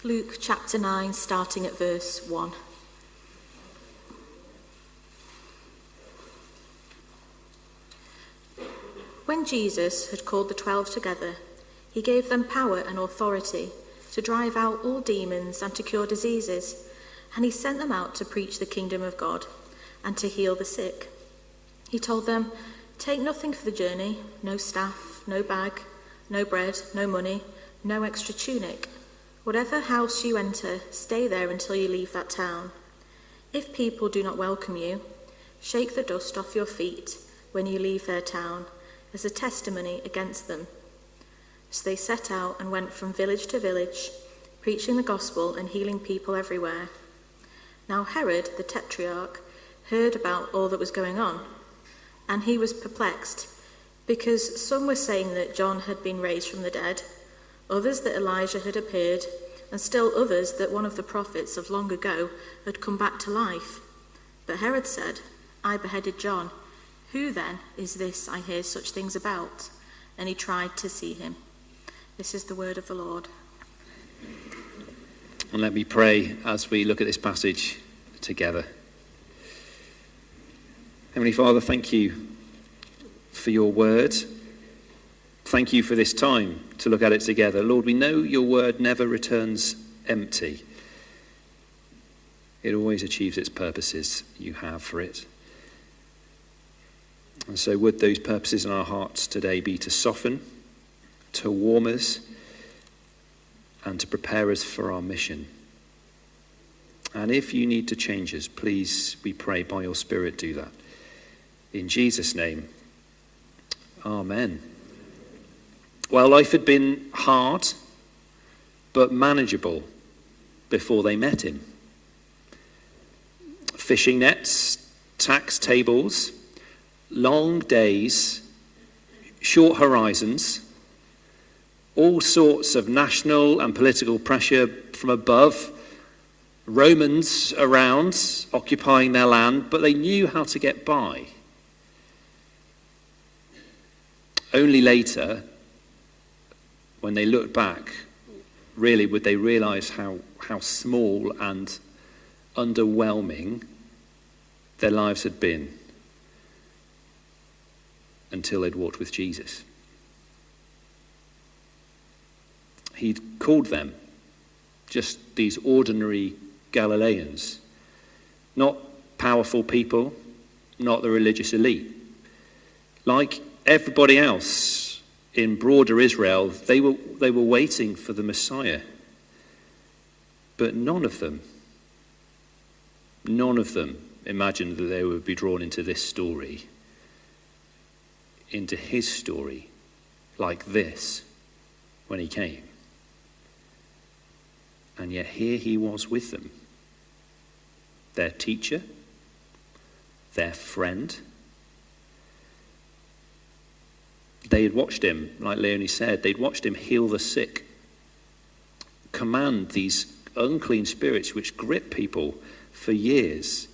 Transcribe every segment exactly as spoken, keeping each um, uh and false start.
Luke chapter nine, starting at verse one. When Jesus had called the twelve together, he gave them power and authority to drive out all demons and to cure diseases, and he sent them out to preach the kingdom of God and to heal the sick. He told them, "Take nothing for the journey, no staff, no bag, no bread, no money, no extra tunic. Whatever house you enter, stay there until you leave that town. If people do not welcome you, shake the dust off your feet when you leave their town, as a testimony against them." So they set out and went from village to village, preaching the gospel and healing people everywhere. Now Herod, the tetrarch, heard about all that was going on, and he was perplexed, because some were saying that John had been raised from the dead, others that Elijah had appeared, and still others that one of the prophets of long ago had come back to life. But Herod said, "I beheaded John. Who then is this I hear such things about?" And he tried to see him. This is the word of the Lord. And let me pray as we look at this passage together. Heavenly Father, thank you for your word. Thank you for this time to look at it together. Lord, we know your word never returns empty. It always achieves its purposes you have for it. And so would those purposes in our hearts today be to soften, to warm us, and to prepare us for our mission. And if you need to change us, please, we pray, by your Spirit, do that. In Jesus' name, amen. Well, life had been hard, but manageable before they met him. Fishing nets, tax tables, long days, short horizons, all sorts of national and political pressure from above, Romans around occupying their land, but they knew how to get by. Only later, when they looked back, really would they realize how, how small and underwhelming their lives had been until they'd walked with Jesus. He'd called them just these ordinary Galileans, not powerful people, not the religious elite. Like everybody else in broader Israel, they were, they were waiting for the Messiah. But none of them, none of them imagined that they would be drawn into this story, into his story, like this, when he came. And yet here he was with them, their teacher, their friend. They had watched him, like Leonie said, they'd watched him heal the sick, command these unclean spirits which grip people for years.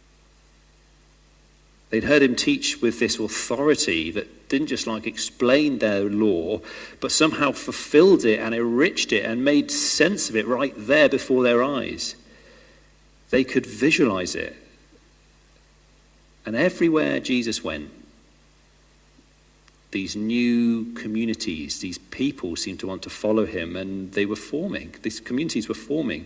They'd heard him teach with this authority that didn't just like explain their law, but somehow fulfilled it and enriched it and made sense of it right there before their eyes. They could visualize it. And everywhere Jesus went, these new communities, these people seemed to want to follow him, and they were forming. These communities were forming.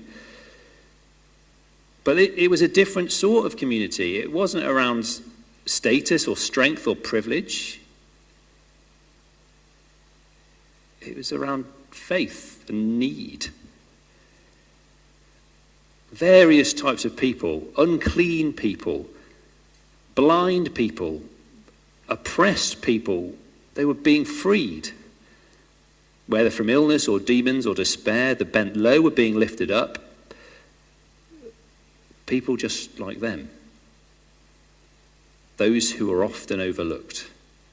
But it, it was a different sort of community. It wasn't around status or strength or privilege. It was around faith and need. Various types of people, unclean people, blind people, oppressed people, they were being freed. Whether from illness or demons or despair, the bent low were being lifted up. People just like them. Those who are often overlooked.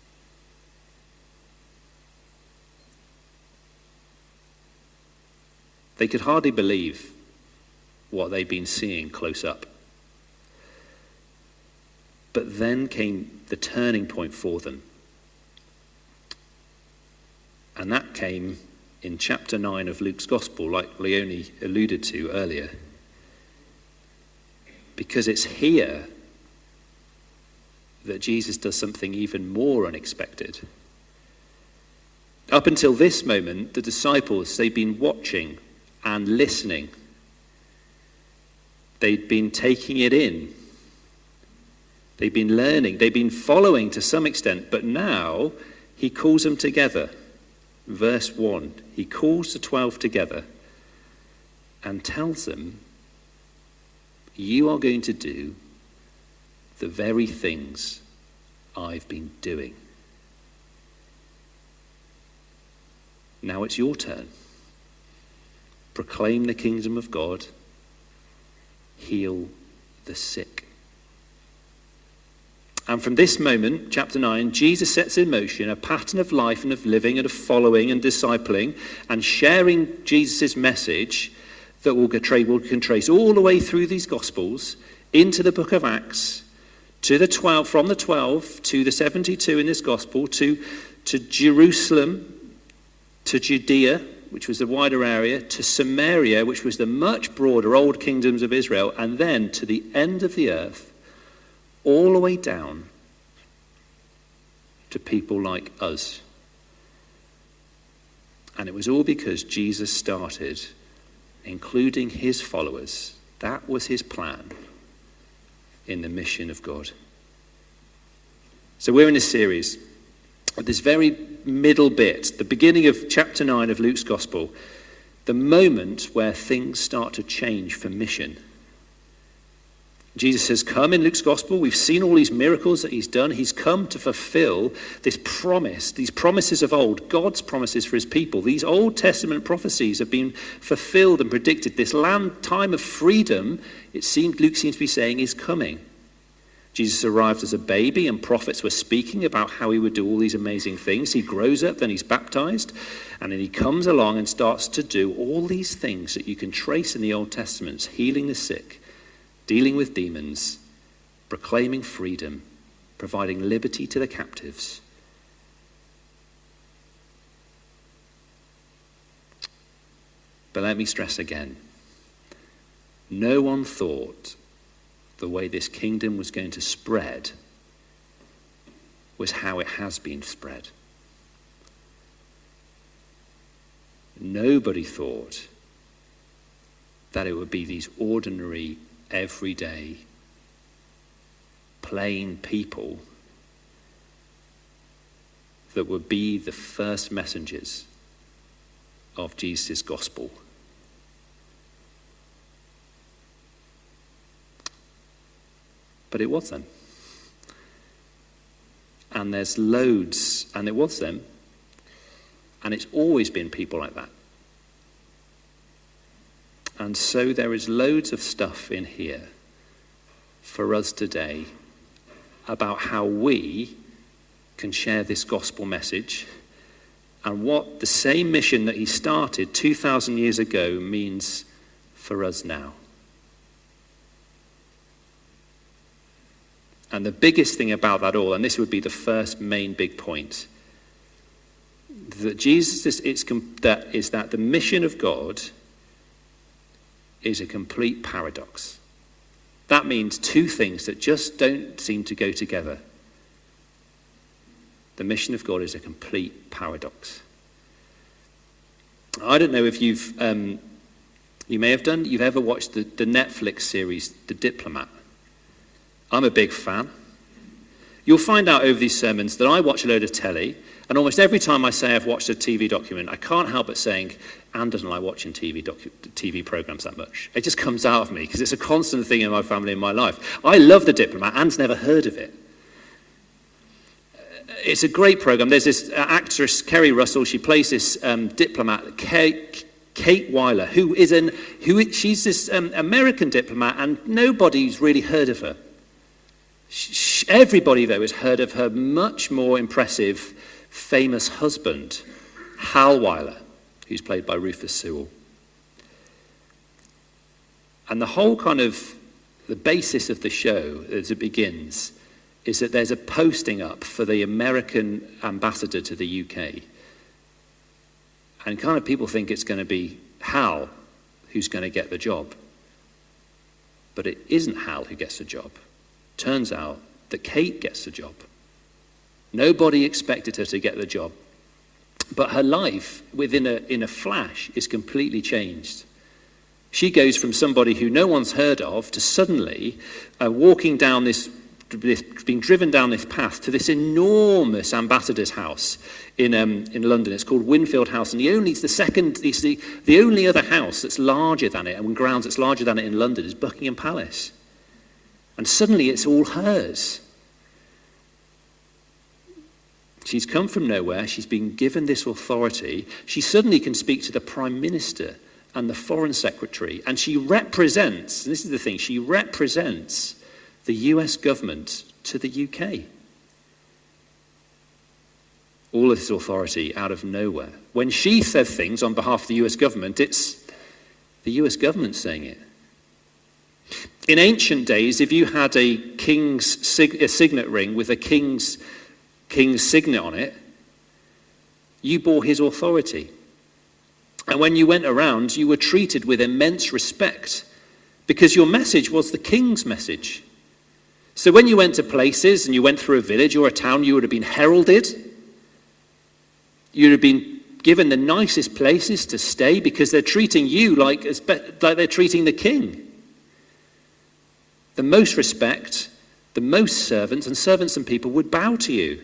They could hardly believe what they'd been seeing close up. But then came the turning point for them. And that came in chapter nine of Luke's Gospel, like Leonie alluded to earlier. Because it's here that Jesus does something even more unexpected. Up until this moment, the disciples, they'd been watching and listening. They'd been taking it in. They'd been learning. They'd been following to some extent. But now he calls them together. Verse one, he calls the twelve together and tells them, you are going to do the very things I've been doing. Now it's your turn. Proclaim the kingdom of God. Heal the sick. And from this moment, chapter nine, Jesus sets in motion a pattern of life and of living and of following and discipling and sharing Jesus' message that we can trace all the way through these Gospels into the book of Acts, to the twelve, from the twelve to the seventy-two in this Gospel, to, to Jerusalem, to Judea, which was the wider area, to Samaria, which was the much broader old kingdoms of Israel, and then to the end of the earth, all the way down to people like us. And it was all because Jesus started including his followers. That was his plan in the mission of God. So we're in a series at this very middle bit, the beginning of chapter nine of Luke's Gospel, the moment where things start to change for mission. Jesus has come in Luke's Gospel. We've seen all these miracles that he's done. He's come to fulfill this promise, these promises of old, God's promises for his people. These Old Testament prophecies have been fulfilled and predicted. This land, time of freedom, it seemed, Luke seems to be saying, is coming. Jesus arrived as a baby and prophets were speaking about how he would do all these amazing things. He grows up, then he's baptized, and then he comes along and starts to do all these things that you can trace in the Old Testament, healing the sick, dealing with demons, proclaiming freedom, providing liberty to the captives. But let me stress again, no one thought the way this kingdom was going to spread was how it has been spread. Nobody thought that it would be these ordinary, everyday, plain people that would be the first messengers of Jesus' gospel. But it was them. And there's loads, and it was them. And it's always been people like that. And so there is loads of stuff in here for us today about how we can share this gospel message and what the same mission that he started two thousand years ago means for us now. And the biggest thing about that all, and this would be the first main big point, that Jesus is, it's, that is that the mission of God is a complete paradox. That means two things that just don't seem to go together. The mission of God is a complete paradox. I don't know if you've, um, you may have done, you've ever watched the, the Netflix series, The Diplomat. I'm a big fan. You'll find out over these sermons that I watch a load of telly, and almost every time I say I've watched a T V document, I can't help but saying, Anne doesn't like watching T V docu- T V programs that much. It just comes out of me because it's a constant thing in my family and my life. I love The Diplomat. Anne's never heard of it. It's a great program. There's this actress, Kerry Russell. She plays this um, diplomat, Kate, Kate Weiler, who is an who she's this um, American diplomat, and nobody's really heard of her. She, everybody, though, has heard of her much more impressive, famous husband, Hal Weiler, who's played by Rufus Sewell. And the whole kind of, the basis of the show as it begins is that there's a posting up for the American ambassador to the U K. And kind of people think it's going to be Hal who's going to get the job. But it isn't Hal who gets the job. Turns out that Kate gets the job. Nobody expected her to get the job. But her life, within a, in a flash, is completely changed. She goes from somebody who no one's heard of to suddenly uh, walking down this, this, being driven down this path to this enormous ambassador's house in um, in London. It's called Winfield House, and the only it's the second, it's the the only other house that's larger than it, and with grounds that's larger than it in London, is Buckingham Palace. And suddenly, it's all hers. She's come from nowhere. She's been given this authority. She suddenly can speak to the Prime Minister and the Foreign Secretary. And she represents, and this is the thing, she represents the U S government to the U K. All of this authority out of nowhere. When she says things on behalf of the U S government, it's the U S government saying it. In ancient days, if you had a king's sig- a signet ring with a king's king's signet on it, you bore his authority. And when you went around, you were treated with immense respect because your message was the king's message. So when you went to places and you went through a village or a town, you would have been heralded. You'd have been given the nicest places to stay because they're treating you like, like they're treating the king. The most respect, the most servants, and servants and people would bow to you.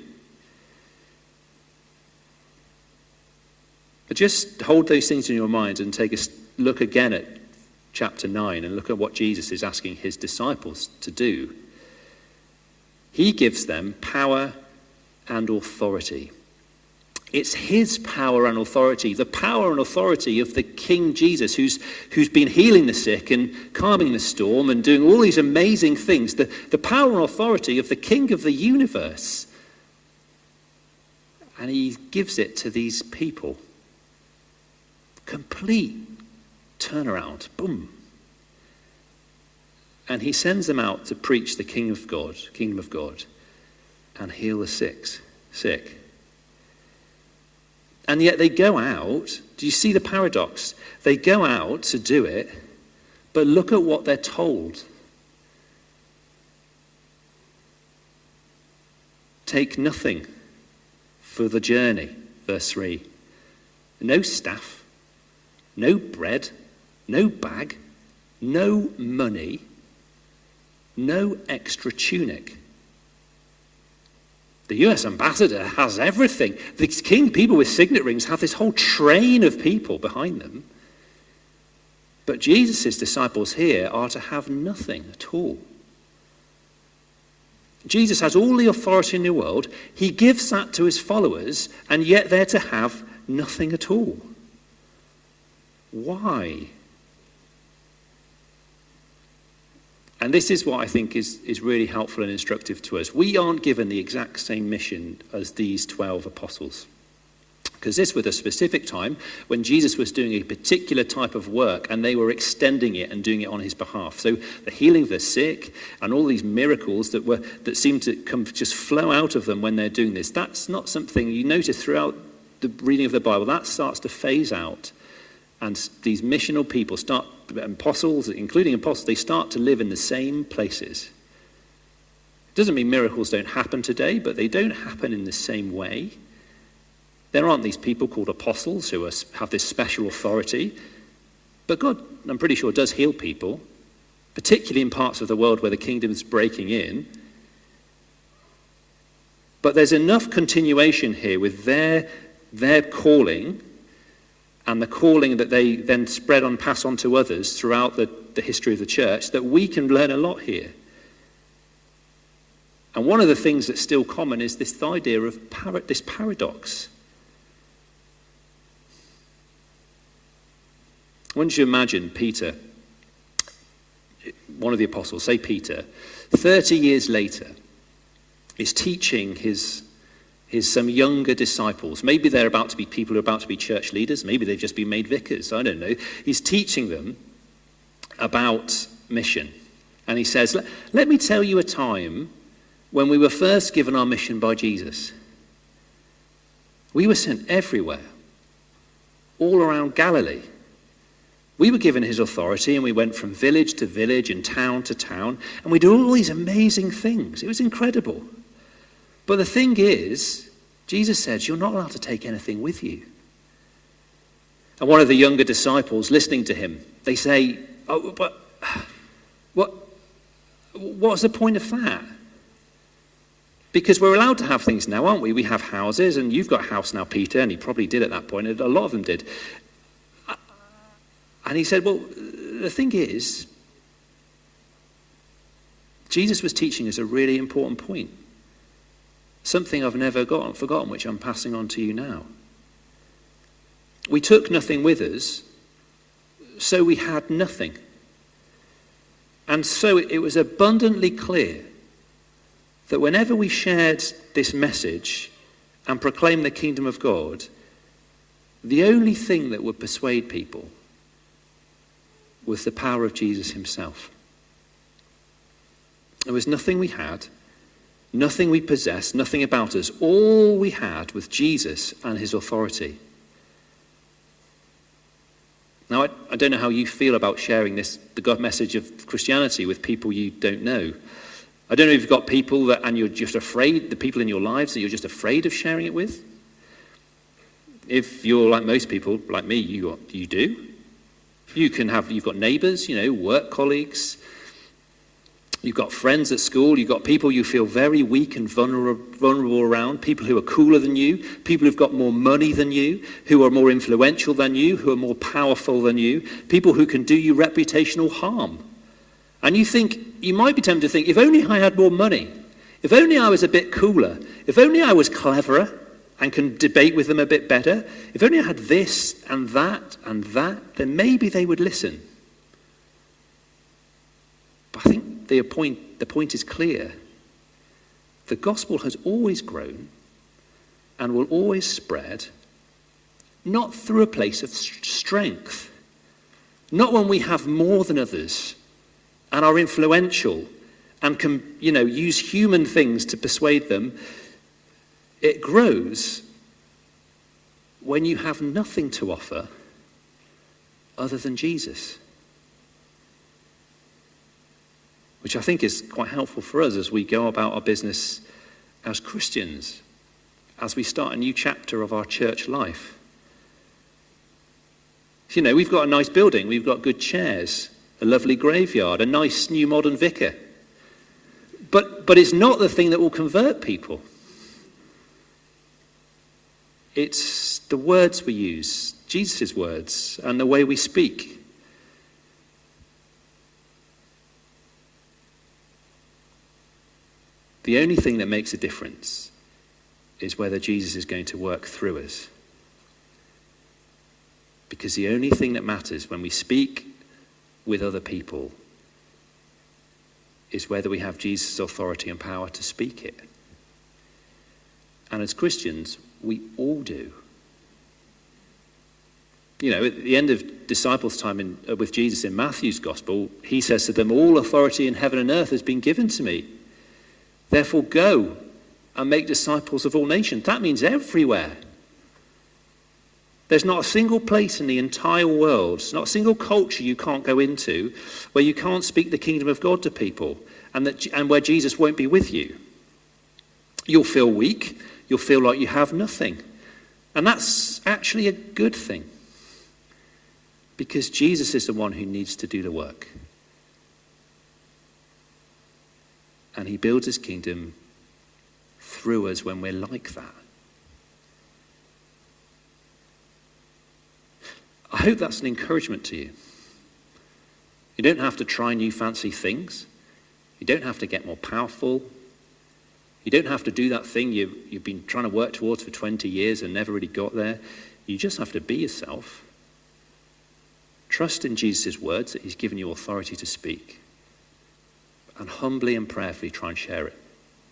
But just hold those things in your mind and take a look again at chapter nine and look at what Jesus is asking his disciples to do. He gives them power and authority. It's his power and authority, the power and authority of the King Jesus, who's who's been healing the sick and calming the storm and doing all these amazing things. The, the power and authority of the King of the universe. And he gives it to these people. Complete turnaround. Boom. And he sends them out to preach the King of God, kingdom of God, and heal the sick. sick. And yet they go out. Do you see the paradox? They go out to do it, but look at what they're told. Take nothing for the journey, verse three. No staff, no bread, no bag, no money, no extra tunic. The U S ambassador has everything. The king, people with signet rings, have this whole train of people behind them. But Jesus' disciples here are to have nothing at all. Jesus has all the authority in the world. He gives that to his followers, and yet they're to have nothing at all. Why? And this is what I think is, is really helpful and instructive to us. We aren't given the exact same mission as these twelve apostles. Because this was a specific time when Jesus was doing a particular type of work and they were extending it and doing it on his behalf. So the healing of the sick and all these miracles that were that seem to come just flow out of them when they're doing this, that's not something you notice throughout the reading of the Bible. That starts to phase out. And these missional people start, apostles, including apostles, they start to live in the same places. It doesn't mean miracles don't happen today, but they don't happen in the same way. There aren't these people called apostles who are, have this special authority. But God, I'm pretty sure, does heal people, particularly in parts of the world where the kingdom is breaking in. But there's enough continuation here with their, their calling and the calling that they then spread on, pass on to others throughout the, the history of the church, that we can learn a lot here. And one of the things that's still common is this idea of par- this paradox. Once you imagine Peter, one of the apostles, say Peter, thirty years later, is teaching his His some younger disciples. Maybe they're about to be people who are about to be church leaders. Maybe they've just been made vicars. I don't know. He's teaching them about mission. And he says, let, let me tell you a time when we were first given our mission by Jesus. We were sent everywhere. all around Galilee. We were given his authority, and we went from village to village and town to town, and we did all these amazing things. It was incredible. But the thing is, Jesus says, you're not allowed to take anything with you. And one of the younger disciples listening to him, they say, oh, but what, what's the point of that? Because we're allowed to have things now, aren't we? We have houses, and you've got a house now, Peter, and he probably did at that point, and a lot of them did. And he said, well, the thing is, Jesus was teaching us a really important point. Something I've never got, forgotten, which I'm passing on to you now. We took nothing with us, so we had nothing. And so it was abundantly clear that whenever we shared this message and proclaimed the kingdom of God, the only thing that would persuade people was the power of Jesus himself. There was nothing we had, nothing we possessed, nothing about us. All we had was Jesus and his authority. Now, I, I don't know how you feel about sharing this, the God message of Christianity with people you don't know. I don't know if you've got people that, and you're just afraid, the people in your lives that you're just afraid of sharing it with. If you're like most people, like me, you you do. You can have, you've got neighbours, you know, work colleagues. You've got friends at school. You've got people you feel very weak and vulnerable, vulnerable around. People who are cooler than you. People who've got more money than you. Who are more influential than you. Who are more powerful than you. People who can do you reputational harm. And you think, you might be tempted to think, if only I had more money. If only I was a bit cooler. If only I was cleverer and can debate with them a bit better. If only I had this and that and that, then maybe they would listen. But I think the point, the point is clear. The gospel has always grown and will always spread, not through a place of strength, not when we have more than others and are influential and can, you know, use human things to persuade them. It grows when you have nothing to offer other than Jesus. Which I think is quite helpful for us as we go about our business as Christians, as we start a new chapter of our church life. You know, we've got a nice building, we've got good chairs, a lovely graveyard, a nice new modern vicar. But, but it's not the thing that will convert people. It's the words we use, Jesus' words, and the way we speak. The only thing that makes a difference is whether Jesus is going to work through us. Because the only thing that matters when we speak with other people is whether we have Jesus' authority and power to speak it. And as Christians, we all do. You know, at the end of disciples' time in, uh, with Jesus in Matthew's gospel, he says to them, all authority in heaven and earth has been given to me. Therefore go and make disciples of all nations. That means everywhere. There's not a single place in the entire world, not a single culture you can't go into where you can't speak the kingdom of God to people and, that, and where Jesus won't be with you. You'll feel weak. You'll feel like you have nothing. And that's actually a good thing. Because Jesus is the one who needs to do the work. And he builds his kingdom through us when we're like that. I hope that's an encouragement to you. You don't have to try new fancy things. You don't have to get more powerful. You don't have to do that thing you, you've been trying to work towards for twenty years and never really got there. You just have to be yourself. Trust in Jesus' words that he's given you authority to speak. And humbly and prayerfully try and share it.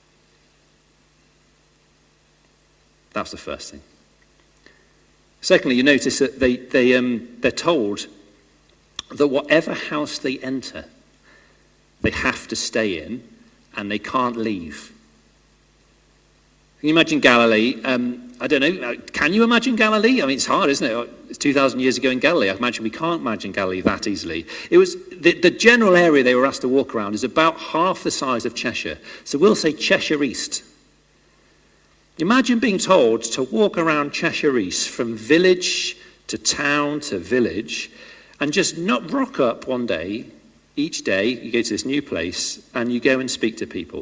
That's the first thing. Secondly, you notice that they, they, um, they're told that whatever house they enter, they have to stay in and they can't leave. Can you imagine Galilee? Um, I don't know, can you imagine Galilee? I mean, it's hard, isn't it? It's two thousand years ago in Galilee. I imagine we can't imagine Galilee that easily. It was the, the general area they were asked to walk around is about half the size of Cheshire. So we'll say Cheshire East. Imagine being told to walk around Cheshire East from village to town to village and just not rock up one day. Each day you go to this new place and you go and speak to people.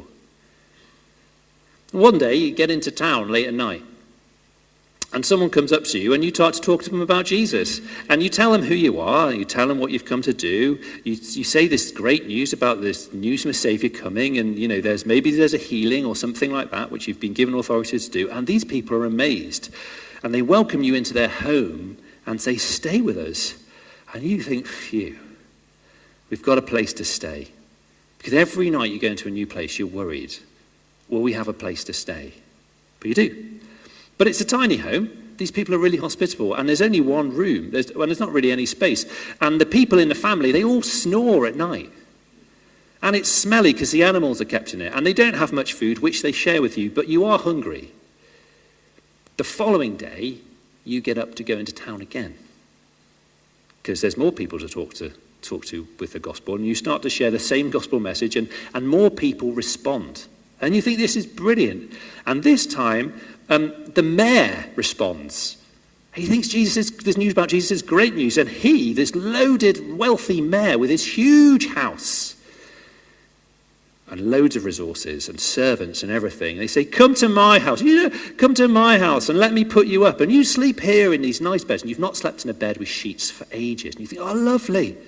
One day you get into town late at night and someone comes up to you and you start to talk to them about Jesus. And you tell them who you are, you tell them what you've come to do. You, you say this great news about this news from a Saviour coming, and you know there's maybe there's a healing or something like that, which you've been given authority to do. And these people are amazed. And they welcome you into their home and say, stay with us. And you think, phew, we've got a place to stay. Because every night you go into a new place, you're worried. Will we have a place to stay? But you do. But it's a tiny home. These people are really hospitable. And there's only one room. There's, well, there's not really any space. And the people in the family, they all snore at night. And it's smelly because the animals are kept in it. And they don't have much food, which they share with you. But you are hungry. The following day, you get up to go into town again. Because there's more people to talk to, talk to with the gospel. And you start to share the same gospel message. And, and more people respond. And you think this is brilliant. And this time, um, the mayor responds. He thinks Jesus is, this news about Jesus is great news. And he, this loaded, wealthy mayor with his huge house and loads of resources and servants and everything, they say, come to my house. You know, come to my house and let me put you up. And you sleep here in these nice beds. And you've not slept in a bed with sheets for ages. And you think, oh, lovely.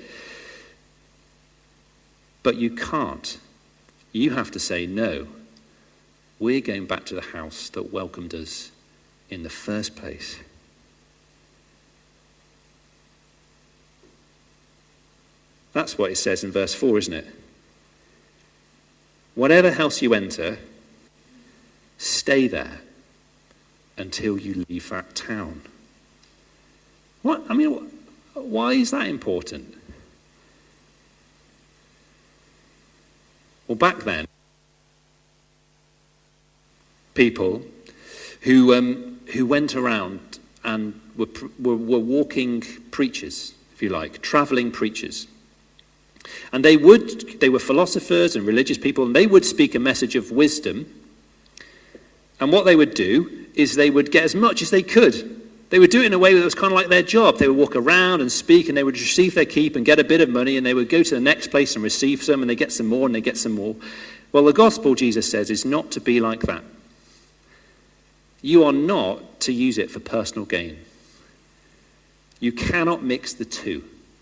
But you can't. You have to say no. We're going back to the house that welcomed us in the first place. That's what it says in verse four, isn't it? Whatever house you enter, stay there until you leave that town. What? I mean, why is that important? Well, back then, people who um, who went around and were, were were walking preachers, if you like, traveling preachers, and they would they were philosophers and religious people, and they would speak a message of wisdom. And what they would do is they would get as much as they could. They would do it in a way that was kind of like their job. They would walk around and speak, and they would receive their keep and get a bit of money, and they would go to the next place and receive some, and they get some more, and they get some more. Well, the gospel, Jesus says, is not to be like that. You are not to use it for personal gain. You cannot mix the two.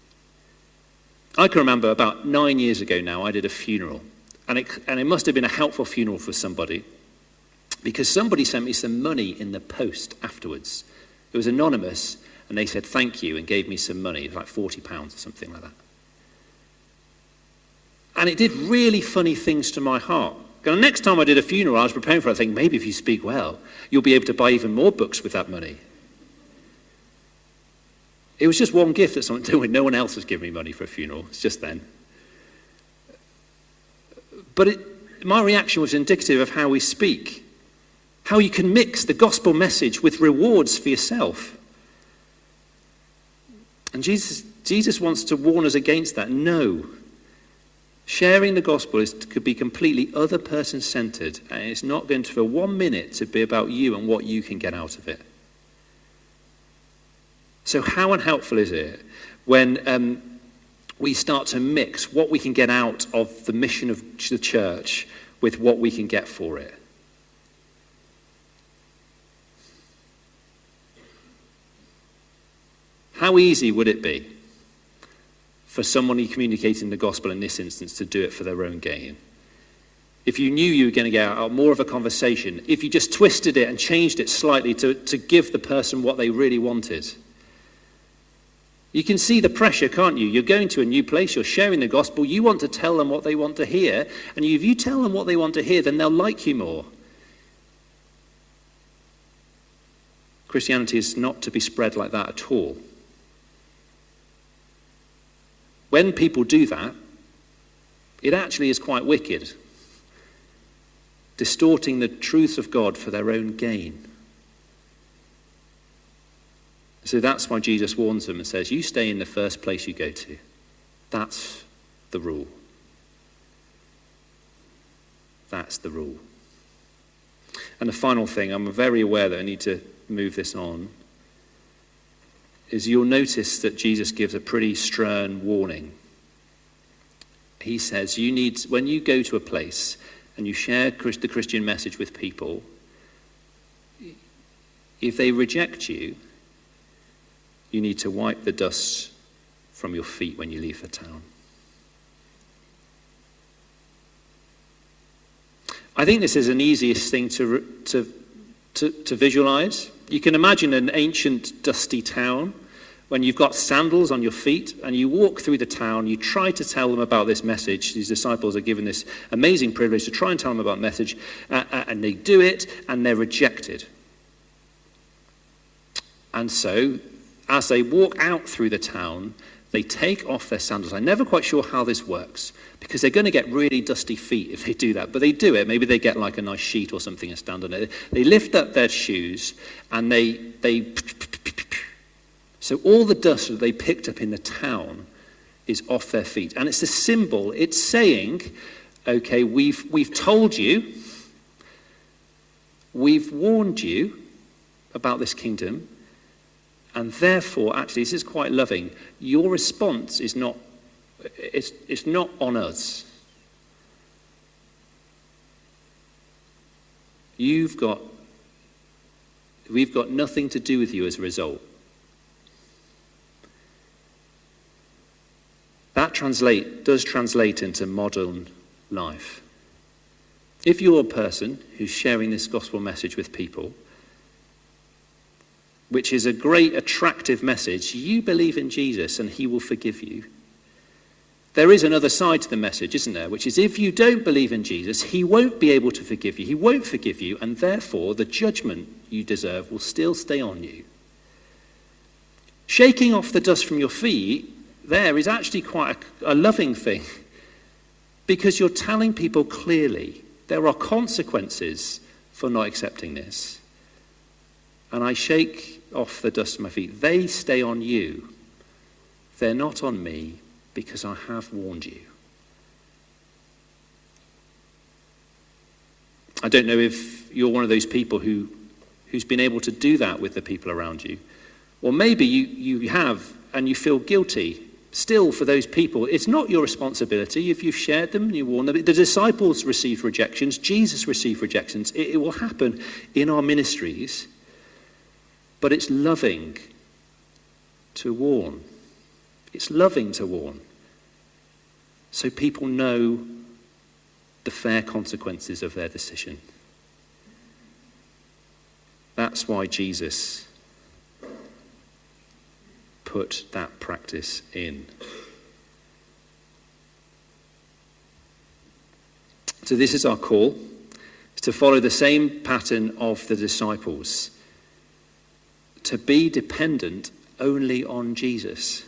I can remember about nine years ago now, I did a funeral, and it, and it must have been a helpful funeral for somebody, because somebody sent me some money in the post afterwards. It was anonymous, and they said thank you and gave me some money. It was like forty pounds or something like that. And it did really funny things to my heart. And the next time I did a funeral, I was preparing for it. I think maybe if you speak well, you'll be able to buy even more books with that money. It was just one gift that someone did. No one else was giving me money for a funeral. It's just then. But it, my reaction was indicative of how we speak. How you can mix the gospel message with rewards for yourself. And Jesus, Jesus wants to warn us against that. No. Sharing the gospel is, could be completely other person centered, and it's not going to for one minute to be about you and what you can get out of it. So how unhelpful is it when um, we start to mix what we can get out of the mission of the church with what we can get for it? How easy would it be for someone communicating the gospel in this instance to do it for their own gain? If you knew you were going to get out more of a conversation, if you just twisted it and changed it slightly to, to give the person what they really wanted. You can see the pressure, can't you? You're going to a new place, you're sharing the gospel, you want to tell them what they want to hear, and if you tell them what they want to hear, then they'll like you more. Christianity is not to be spread like that at all. When people do that, it actually is quite wicked, distorting the truth of God for their own gain. So that's why Jesus warns them and says, you stay in the first place you go to. That's the rule. That's the rule. And the final thing, I'm very aware that I need to move this on, is you'll notice that Jesus gives a pretty stern warning. He says, you need, when you go to a place and you share the Christian message with people, if they reject you, you need to wipe the dust from your feet when you leave the town. I think this is an easiest thing to, to, to, to visualize. You can imagine an ancient dusty town when you've got sandals on your feet and you walk through the town, you try to tell them about this message. These disciples are given this amazing privilege to try and tell them about the message, uh, uh, and they do it and they're rejected. And so, as they walk out through the town, they take off their sandals. I'm never quite sure how this works, because they're going to get really dusty feet if they do that. But they do it. Maybe they get like a nice sheet or something and stand on it. They lift up their shoes and they they... So all the dust that they picked up in the town is off their feet. And it's a symbol. It's saying, okay, we've we've told you, we've warned you about this kingdom, and therefore, actually, this is quite loving. Your response is not, it's, it's not on us. You've got, we've got nothing to do with you as a result. That translate does translate into modern life. If you're a person who's sharing this gospel message with people, which is a great, attractive message, you believe in Jesus and he will forgive you. There is another side to the message, isn't there? Which is, if you don't believe in Jesus, he won't be able to forgive you. He won't forgive you, and therefore the judgment you deserve will still stay on you. Shaking off the dust from your feet there is actually quite a, a loving thing, because you're telling people clearly there are consequences for not accepting this. And I shake off the dust from my feet. They stay on you. They're not on me, because I have warned you. I don't know if you're one of those people who, who's been able to do that with the people around you. Or maybe you, you have, and you feel guilty still for those people. It's not your responsibility if you've shared them and you warn them. The disciples received rejections. Jesus received rejections. It, it will happen in our ministries. But it's loving to warn. It's loving to warn. So people know the fair consequences of their decision. That's why Jesus put that practice in. So this is our call, to follow the same pattern of the disciples, to be dependent only on Jesus.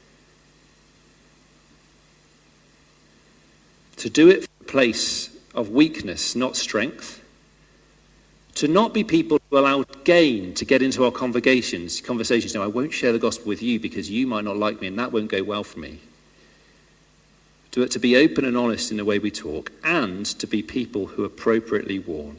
To do it from a place of weakness, not strength. To not be people who allow gain to get into our congregations, conversations. No, I won't share the gospel with you because you might not like me and that won't go well for me. To, to be open and honest in the way we talk, and to be people who appropriately warn.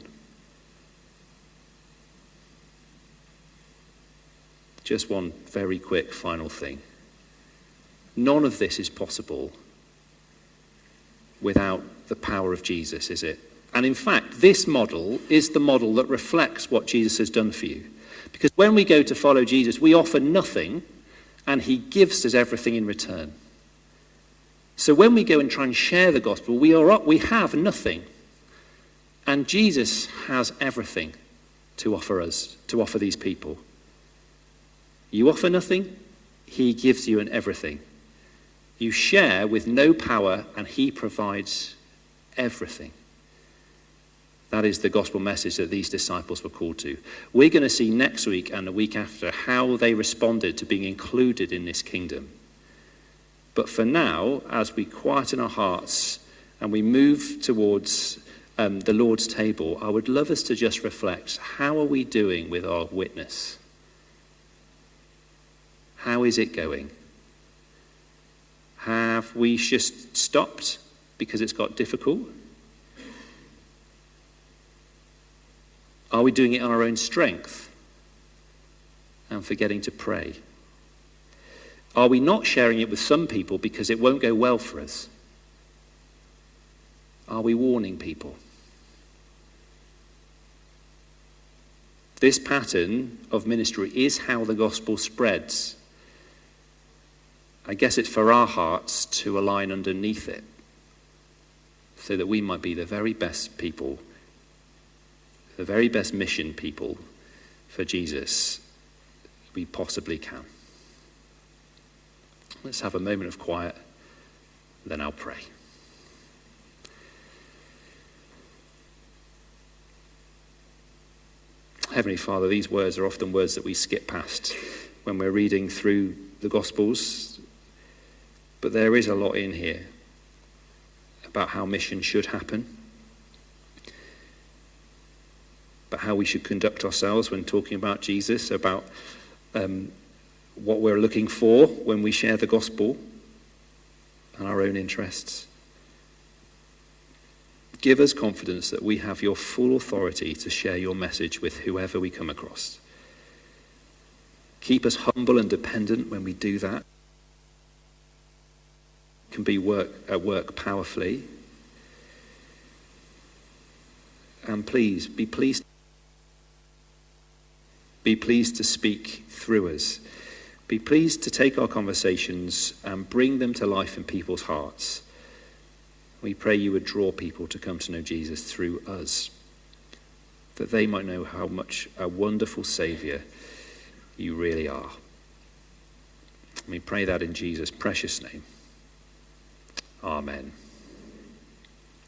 Just one very quick final thing. None of this is possible without the power of Jesus, is it? And in fact, this model is the model that reflects what Jesus has done for you. Because when we go to follow Jesus, we offer nothing, and he gives us everything in return. So when we go and try and share the gospel, we are up, we have nothing. And Jesus has everything to offer us, to offer these people. You offer nothing, he gives you an everything. You share with no power, and he provides everything. That is the gospel message that these disciples were called to. We're going to see next week and the week after how they responded to being included in this kingdom. But for now, as we quieten our hearts and we move towards um, the Lord's table, I would love us to just reflect, how are we doing with our witness? How is it going? Have we just stopped because it's got difficult? Are we doing it on our own strength and forgetting to pray? Are we not sharing it with some people because it won't go well for us? Are we warning people? This pattern of ministry is how the gospel spreads. I guess it's for our hearts to align underneath it so that we might be the very best people, the very best mission people for Jesus we possibly can. Let's have a moment of quiet, then I'll pray. Heavenly Father, these words are often words that we skip past when we're reading through the Gospels, but there is a lot in here about how mission should happen, about how we should conduct ourselves when talking about Jesus, about um, what we're looking for when we share the gospel and our own interests. Give us confidence that we have your full authority to share your message with whoever we come across. Keep us humble and dependent when we do that. Can be work at work powerfully. And please, be pleased. Be pleased to speak through us. Be pleased to take our conversations and bring them to life in people's hearts. We pray you would draw people to come to know Jesus through us, that they might know how much a wonderful Saviour you really are. We pray that in Jesus' precious name. Amen.